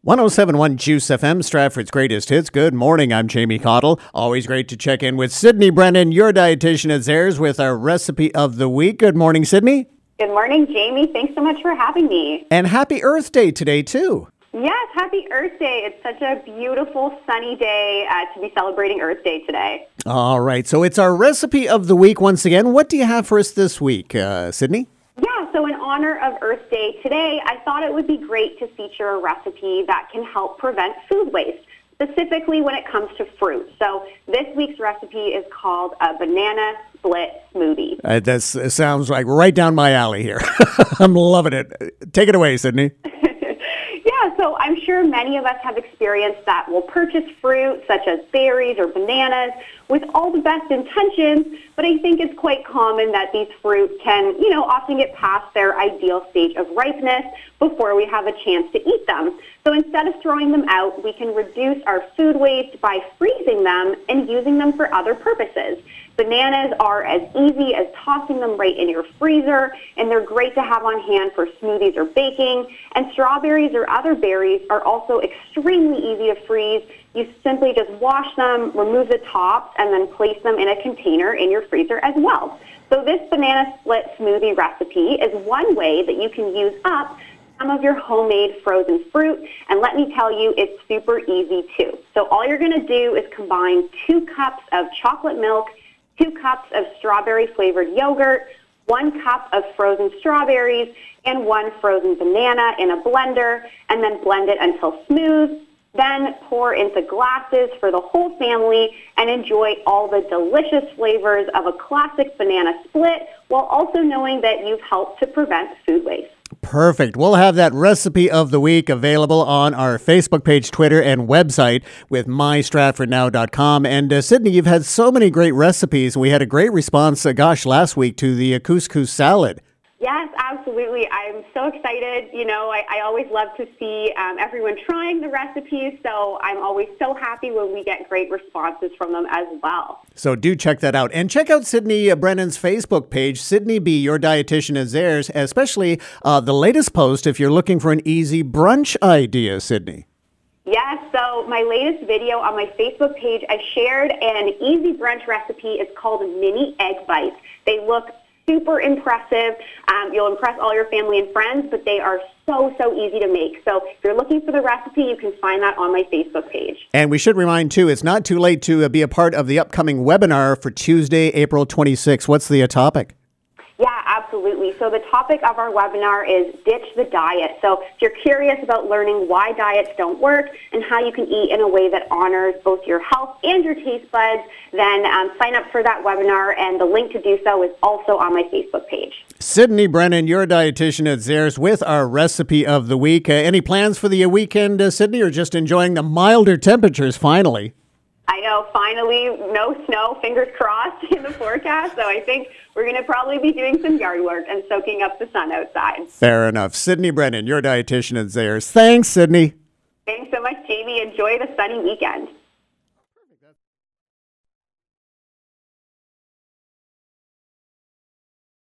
107.1 Juice FM, Stratford's greatest hits. Good morning, I'm Jamie Cottle. Always great to check in with Sydney Brennan, your dietitian at Zehrs, with our recipe of the week. Good morning, Sydney. Good morning, Jamie. Thanks so much for having me. And happy Earth Day today, too. Yes, happy Earth Day. It's such a beautiful, sunny day to be celebrating Earth Day today. All right, so it's our recipe of the week once again. What do you have for us this week, Sydney? Yeah, so in honor of Earth Day today, I thought it would be great to feature a recipe that can help prevent food waste, specifically when it comes to fruit. So this week's recipe is called a banana split smoothie. That sounds like right down my alley here. I'm loving it. Take it away, Sydney. Yeah, so I'm sure many of us have experienced that we'll purchase fruit such as berries or bananas with all the best intentions, but I think it's quite common that these fruit can, often get past their ideal stage of ripeness before we have a chance to eat them. So instead of throwing them out, we can reduce our food waste by freezing them and using them for other purposes. Bananas are as easy as tossing them right in your freezer, and they're great to have on hand for smoothies or baking. And strawberries or other berries are also extremely easy to freeze. You simply just wash them, remove the tops, and then place them in a container in your freezer as well. So this banana split smoothie recipe is one way that you can use up some of your homemade frozen fruit, and let me tell you, it's super easy too. So all you're going to do is combine 2 cups of chocolate milk, 2 cups of strawberry-flavored yogurt, 1 cup of frozen strawberries, and 1 frozen banana in a blender, and then blend it until smooth. Then pour into glasses for the whole family and enjoy all the delicious flavors of a classic banana split while also knowing that you've helped to prevent food waste. Perfect. We'll have that recipe of the week available on our Facebook page, Twitter, and website with mystratfordnow.com. And Sydney, you've had so many great recipes. We had a great response, last week to the couscous salad. Yes, absolutely. I'm so excited. I always love to see everyone trying the recipes, so I'm always so happy when we get great responses from them as well. So do check that out. And check out Sydney Brennan's Facebook page, Sydney B., your dietitian at Zehrs, especially the latest post if you're looking for an easy brunch idea, Sydney. Yes, so my latest video on my Facebook page, I shared an easy brunch recipe. It's called mini egg bites. They look super impressive. You'll impress all your family and friends, but they are so easy to make. So if you're looking for the recipe, you can find that on my Facebook page. And we should remind, too, it's not too late to be a part of the upcoming webinar for Tuesday, April 26th. What's the topic? Yeah, absolutely. So the topic of our webinar is Ditch the Diet. So if you're curious about learning why diets don't work and how you can eat in a way that honors both your health and your taste buds, then sign up for that webinar, and the link to do so is also on my Facebook page. Sydney Brennan, your dietitian at Zehrs, with our recipe of the week. Any plans for the weekend, Sydney, or just enjoying the milder temperatures finally? I know, finally, no snow, fingers crossed, in the forecast. So I think we're going to probably be doing some yard work and soaking up the sun outside. Fair enough. Sydney Brennan, your dietitian at Zehrs. Thanks, Sydney. Thanks so much, Jamie. Enjoy the sunny weekend.